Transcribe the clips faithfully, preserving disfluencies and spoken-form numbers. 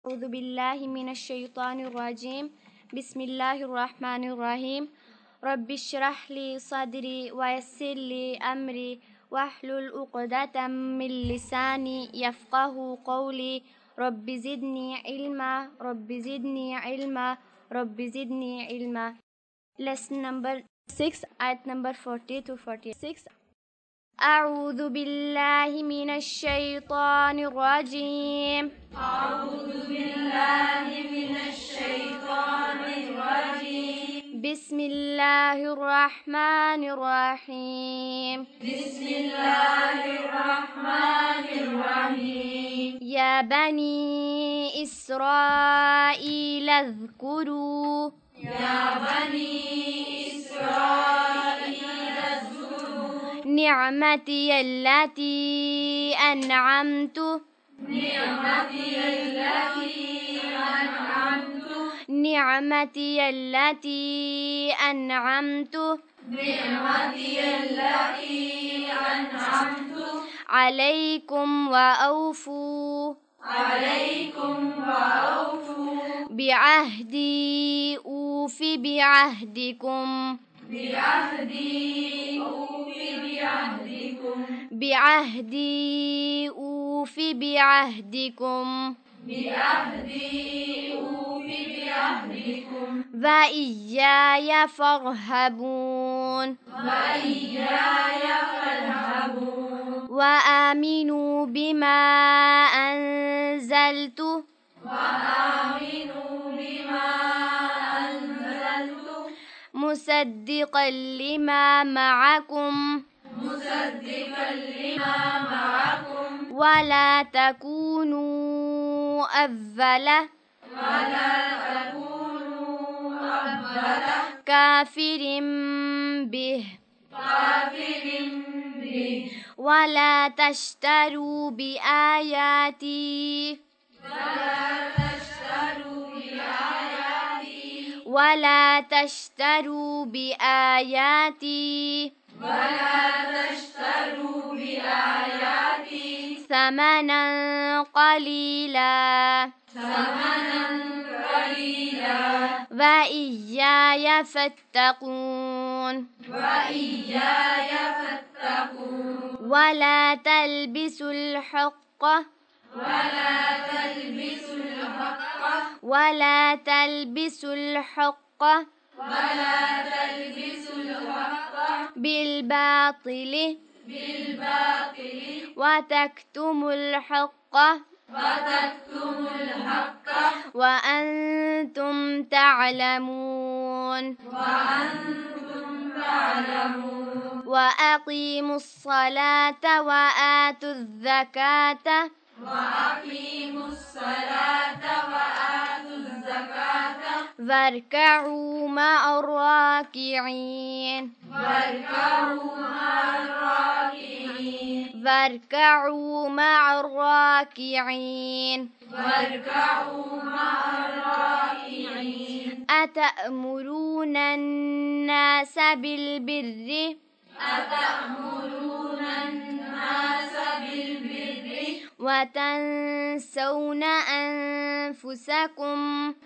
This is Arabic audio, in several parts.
أعوذ بالله من الشيطان الرجيم. بسم الله الرحمن الرحيم. رب اشرح لي صدري ويسر لي أمري واحلل عقدة من لساني يفقه قولي. رب زدني علما رب زدني علما رب زدني علما. Lesson number six, ayat number forty to forty-six. أعوذ بالله من الشيطان الرجيم. أعوذ بالله من الشيطان الرجيم. بسم الله الرحمن الرحيم. بسم الله الرحمن الرحيم. يا بني إسرائيل اذكروا يا بني إسرائيل اذكروا نعمتي التي أنعمت نعمتي التي أنعمت نعمتي التي أنعمت نعمتي التي أنعمت عليكم وأوفوا عليكم وأوفوا بعهدي أوف بعهدكم بعهدي أوف بعهدكم بعهدي أوف بعهدكم بعهدي أوف بعهدكم وإياي فارهبون وإياي فارهبون وآمنوا بما أنزلت وآمنوا بما أنزلت مصدقا لما معكم مصدقا لما معكم ولا تكونوا أول ولا تكونوا أول كافر به كافر به ولا تشتروا بآياتي ولا تشتروا بآياتي ولا تشتروا بآياتي ولا تشتروا بآياتي ثمنا قليلا ثمنا قليلا وإياي فاتقون وإياي فاتقون ولا تلبسوا الحق ولا تلبسوا الحق ولا تلبسوا الحق ولا تلبسوا الحق بالباطل بالباطل وتكتموا الحق وتكتموا الحق وأنتم تعلمون وأنتم تعلمون وأقيموا الصلاة وآتوا الزكاة وأقيموا الصلاة وآتوا الزكاة واركعوا مع الراكعين واركعوا مع الراكعين واركعوا مع الراكعين واركعوا مع الراكعين أتأمرون الناس بالبر أتأمرون الناس بالبر وتنسون أنفسكم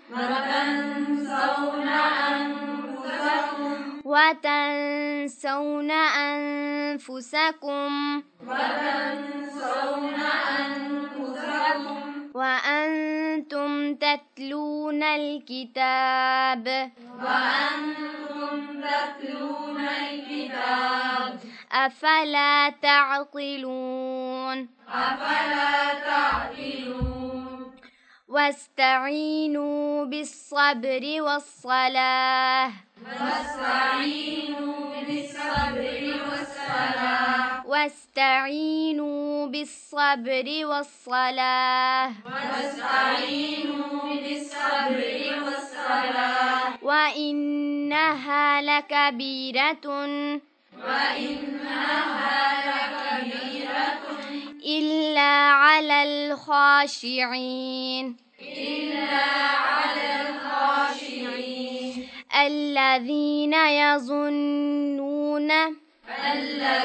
وتنسون أنفسكم وتنسون أنفسكم وتنسون أنفسكم وأنتم تتلون الكتاب وأنتم تتلون الكتاب أفلا تعقلون أفلا تعقلون واستعينوا بالصبر والصلاة واستعينوا بالصبر والصلاة واستعينوا بالصبر والصلاة واستعينوا بالصبر والصلاة وإنها لكبيرة وإنها لكبيرة إلا على الخاشعين إلا على الخاشعين الذين يظنون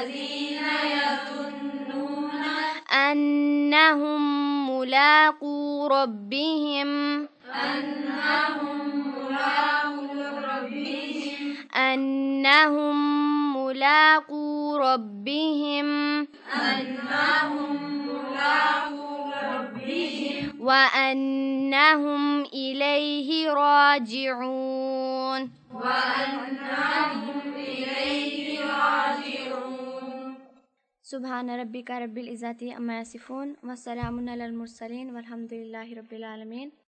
الذين يظنون أنهم ملاقو ربهم أنهم ملاقو ربهم أنهم ملاقو ربهم أنهم ملاقو ربهم وأنهم إليه راجعون وأنهم إليه راجعون سبحان ربك رب العزة عما يصفون وسلام على المرسلين والحمد لله رب العالمين.